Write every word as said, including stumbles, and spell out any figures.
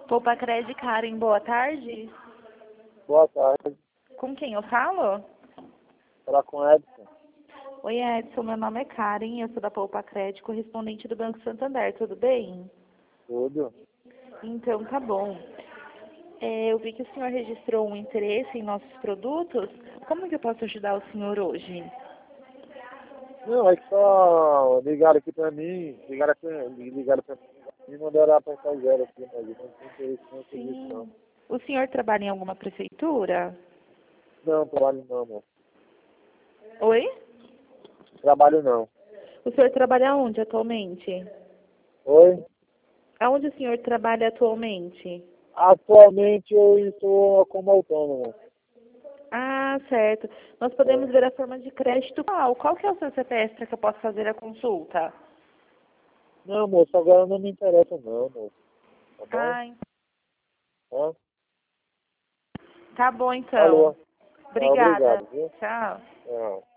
Poupa Cred Karen, boa tarde. Boa tarde. Com quem eu falo? Falar com Edson. Oi, Edson, meu nome é Karen, eu sou da Poupa Cred, correspondente do Banco Santander, tudo bem? Tudo. Então, tá bom. É, eu vi que o senhor registrou um interesse em nossos produtos. Como que eu posso ajudar o senhor hoje? Não, é que só ligaram aqui pra mim, ligaram, aqui, ligaram pra mim e mandaram apertar zero aqui, mas eu não tenho interesse no serviço, não. Sim. O senhor trabalha em alguma prefeitura? Não, trabalho não, amor. Oi? Trabalho não. O senhor trabalha onde atualmente? Oi? Aonde o senhor trabalha atualmente? Atualmente eu estou como autônomo. Ah, certo. Nós podemos É. ver a forma de crédito qual? Qual que é o seu C P F para que eu possa fazer a consulta? Não, moço, agora não me interessa não, moço. Tá bom? Ah, Hã? tá bom então. Alô? Ah, Obrigada. obrigado, viu? Tchau. É.